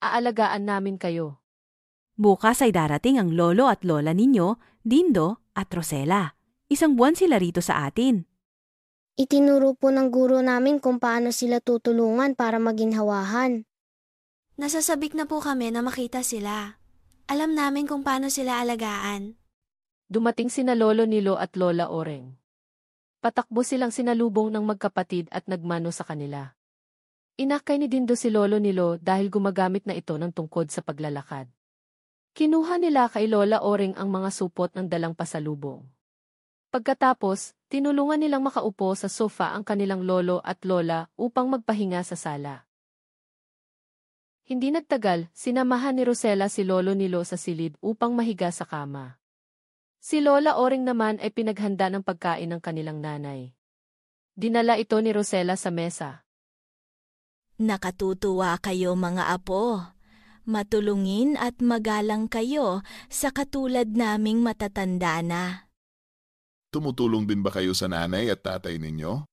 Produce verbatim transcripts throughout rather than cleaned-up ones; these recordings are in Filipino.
Aalagaan namin kayo. Bukas ay darating ang lolo at lola ninyo, Dindo at Rosella. Isang buwan sila rito sa atin. Itinuro po ng guro namin kung paano sila tutulungan para maginhawahan. Nasasabik na po kami na makita sila. Alam namin kung paano sila alagaan. Dumating sina Lolo Nilo at Lola Oreng. Patakbo silang sinalubong ng magkapatid at nagmano sa kanila. Inakay ni Dindo si Lolo Nilo dahil gumagamit na ito ng tungkod sa paglalakad. Kinuha nila kay Lola Oreng ang mga supot ng dalang pasalubong. Pagkatapos, tinulungan nilang makaupo sa sofa ang kanilang lolo at lola upang magpahinga sa sala. Hindi nagtagal, sinamahan ni Rosella si Lolo Nilo sa silid upang mahiga sa kama. Si Lola Oreng naman ay pinaghanda ng pagkain ng kanilang nanay. Dinala ito ni Rosella sa mesa. Nakatutuwa kayo mga apo. Matulungin at magalang kayo sa katulad naming matatanda na. Tumutulong din ba kayo sa nanay at tatay ninyo?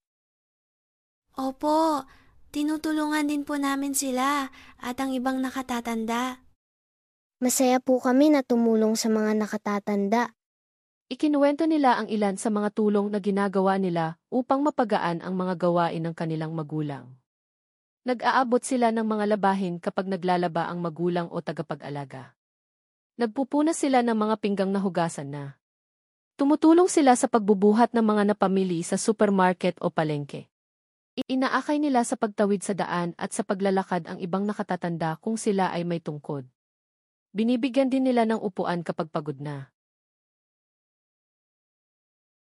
Opo, tinutulungan din po namin sila at ang ibang nakatatanda. Masaya po kami na tumulong sa mga nakatatanda. Ikinuwento nila ang ilan sa mga tulong na ginagawa nila upang mapagaan ang mga gawain ng kanilang magulang. Nag-aabot sila ng mga labahin kapag naglalaba ang magulang o tagapag-alaga. Nagpupunas sila ng mga pinggang na hugasan na. Tumutulong sila sa pagbubuhat ng mga napamili sa supermarket o palengke. Inaakay nila sa pagtawid sa daan at sa paglalakad ang ibang nakatatanda kung sila ay may tungkod. Binibigyan din nila ng upuan kapag pagod na.